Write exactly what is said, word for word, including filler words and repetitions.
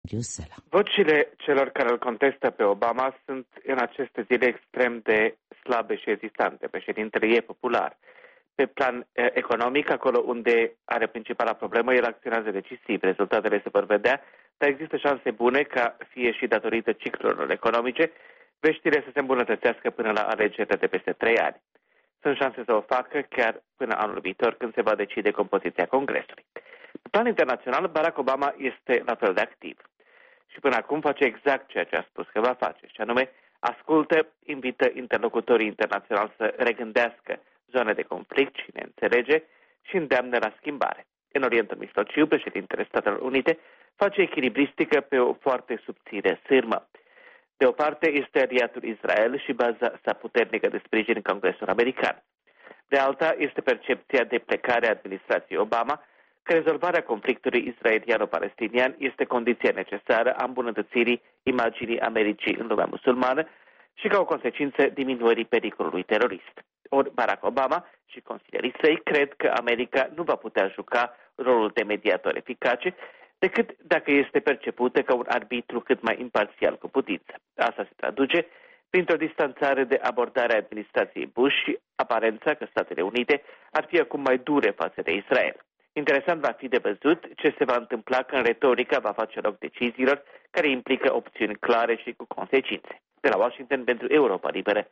Vocile celor care îl contestă pe Obama sunt în aceste zile extrem de slabe și ezistante. Președintele e popular. Pe plan eh, economic, acolo unde are principala problemă, el acționează decisiv. Rezultatele se vor vedea, dar există șanse bune ca, fie și datorită ciclurilor economice, veștile să se îmbunătățească până la alegerile de peste trei ani. Sunt șanse să o facă chiar până anul viitor, când se va decide compoziția Congresului. Pe plan internațional, Barack Obama este la fel de activ. Și până acum face exact ceea ce a spus că va face, și anume ascultă, invită interlocutorii internaționali să regândească zone de conflict și neînțelege și îndeamnă la schimbare. În Orientul Mijlociu, președintele Statelor Unite face echilibristică pe o foarte subțire sârmă. De o parte este aliatul Israel și baza sa puternică de sprijin în Congresul American. De alta este percepția de plecare a administrației Obama că rezolvarea conflictului israeliano-palestinian este condiția necesară a îmbunătățirii imaginii Americii în lumea musulmană și ca o consecință diminuării pericolului terorist. Ori Barack Obama și consilierii săi cred că America nu va putea juca rolul de mediator eficace decât dacă este percepută ca un arbitru cât mai imparțial cu putință. Asta se traduce printr-o distanțare de abordare a administrației Bush și aparența că Statele Unite ar fi acum mai dure față de Israel. Interesant va fi de văzut ce se va întâmpla când retorica va face loc deciziilor care implică opțiuni clare și cu consecințe. De la Washington pentru Europa Liberă,